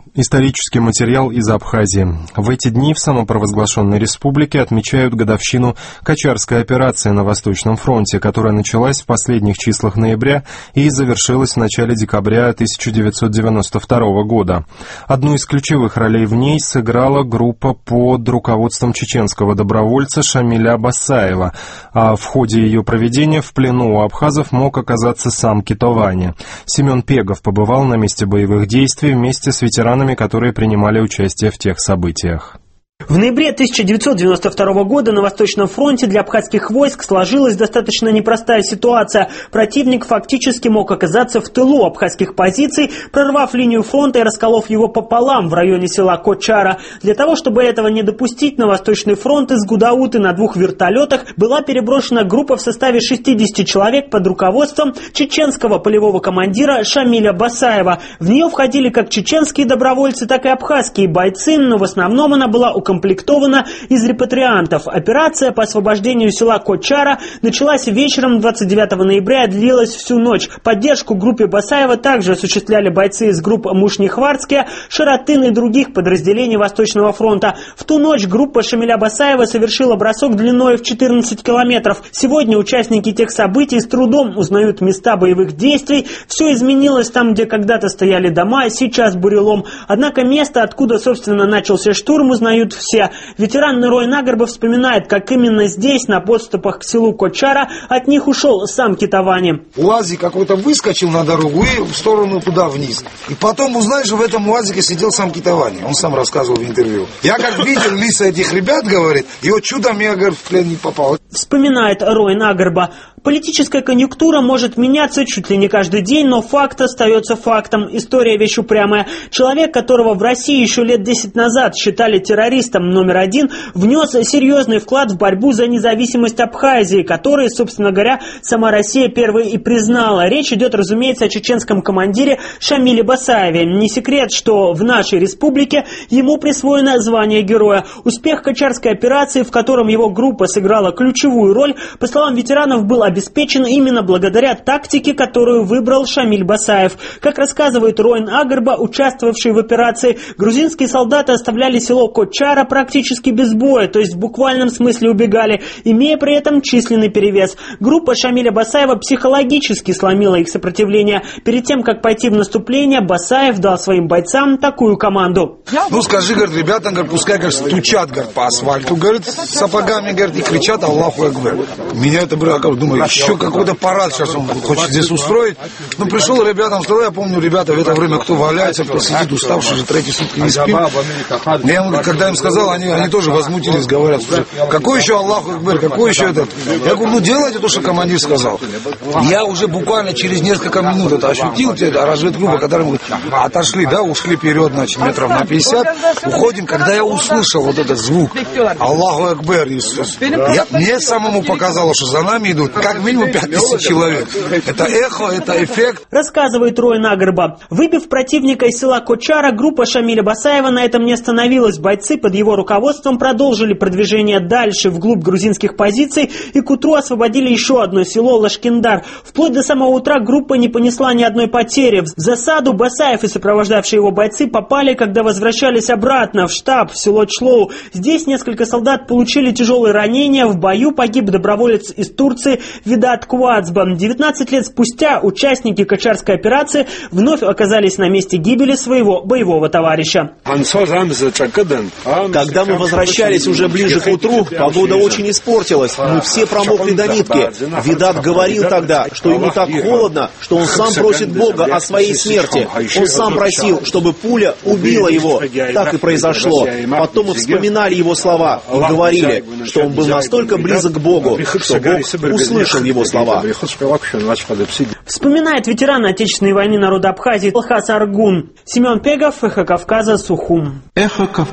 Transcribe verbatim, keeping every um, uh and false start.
Исторический материал из Абхазии. В эти дни в самопровозглашенной республике отмечают годовщину Кочарской операции на Восточном фронте, которая началась в последних числах ноября и завершилась в начале декабря тысяча девятьсот девяносто второго года. Одну из ключевых ролей в ней сыграла группа под руководством чеченского добровольца Шамиля Басаева, а в ходе ее проведения в плену у абхазов мог оказаться сам Кетовани. Семен Пегов побывал на месте боевых действий вместе с ветеранами, которые принимали участие в тех событиях. В ноябре тысяча девятьсот девяносто второго года на Восточном фронте для абхазских войск сложилась достаточно непростая ситуация. Противник фактически мог оказаться в тылу абхазских позиций, прорвав линию фронта и расколов его пополам в районе села Кочара. Для того, чтобы этого не допустить, на Восточный фронт из Гудауты на двух вертолетах была переброшена группа в составе шестидесяти человек под руководством чеченского полевого командира Шамиля Басаева. В нее входили как чеченские добровольцы, так и абхазские бойцы, но в основном она была укомплектована комплектована из репатриантов. Операция по освобождению села Кочара началась вечером двадцать девятого ноября и длилась всю ночь. Поддержку группе Басаева также осуществляли бойцы из групп Мушнихвардские, Шаратын и других подразделений Восточного фронта. В ту ночь группа Шамиля Басаева совершила бросок длиной в четырнадцать километров. Сегодня участники тех событий с трудом узнают места боевых действий. Все изменилось там, где когда-то стояли дома, а сейчас бурелом. Однако место, откуда, собственно, начался штурм, узнают все. Ветеран Ройн Агарба вспоминает, как именно здесь, на подступах к селу Кочара, от них ушел сам Кетовани. УАЗик какой-то выскочил на дорогу и в сторону туда вниз. И потом узнаешь, что в этом УАЗике сидел сам Кетовани. Он сам рассказывал в интервью. Я как видел лица этих ребят, говорит, и вот чудом я, говорит, в плен не попал. Вспоминает Ройн Агарба. Политическая конъюнктура может меняться чуть ли не каждый день, но факт остается фактом. История вещь упрямая. Человек, которого в России еще лет десять назад считали террористом номер один, внес серьезный вклад в борьбу за независимость Абхазии, который, собственно говоря, сама Россия первой и признала. Речь идет, разумеется, о чеченском командире Шамиле Басаеве. Не секрет, что в нашей республике ему присвоено звание героя. Успех Кочарской операции, в котором его группа сыграла ключевую роль, по словам ветеранов, был обеспечен именно благодаря тактике, которую выбрал Шамиль Басаев. Как рассказывает Ройн Агарба, участвовавший в операции, грузинские солдаты оставляли село Кочара практически без боя, то есть в буквальном смысле убегали, имея при этом численный перевес. Группа Шамиля Басаева психологически сломила их сопротивление. Перед тем, как пойти в наступление, Басаев дал своим бойцам такую команду. Ну скажи, говорит, ребятам, говорит, пускай, говорит, стучат, говорит, по асфальту, говорит, сапогами, говорит, и кричат Аллаху Акбар. Меня это было, как думаю, еще какой-то парад сейчас он хочет здесь устроить. Ну, пришел ребятам, сказал, я помню, ребята, в это время кто валяется, кто сидит уставший, же третьи сутки не спит. Я, когда им сказал, они, они тоже возмутились, говорят, какой еще Аллаху Акбар, какой еще этот? Я говорю, ну, делайте то, что командир сказал. Я уже буквально через несколько минут это ощутил, это разведгруппа, которая мы отошли, да, ушли вперед, значит, метров на пятьдесят, уходим, когда я услышал вот этот звук, Аллаху Акбар, я, мне самому показалось, что за нами идут как минимум пять тысяч человек. Это эхо, это эффект. Рассказывает Ройн Агарба. Выбив противника из села Кочара, группа Шамиля Басаева на этом не остановилась. Бойцы под его руководством продолжили продвижение дальше, вглубь грузинских позиций, и к утру освободили еще одно село Лашкиндар. Вплоть до самого утра группа не понесла ни одной потери. В засаду Басаев и сопровождавшие его бойцы попали, когда возвращались обратно в штаб, в село Члоу. Здесь несколько солдат получили тяжелые ранения. В бою погиб доброволец из Турции Видат Куацба. девятнадцать лет спустя участники Кочарской операции вновь оказались на месте гибели своего боевого товарища. Когда мы возвращались уже ближе к утру, погода очень испортилась. Мы все промокли до нитки. Видат говорил тогда, что ему так холодно, что он сам просит Бога о своей смерти. Он сам просил, чтобы пуля убила его. Так и произошло. Потом мы вспоминали его слова и говорили, что он был настолько близок к Богу, что Бог услышал его слова. Вспоминает ветеран Отечественной войны народа Абхазии Алхас Аргун. Семен Пегов, Эхо Кавказа, Сухум.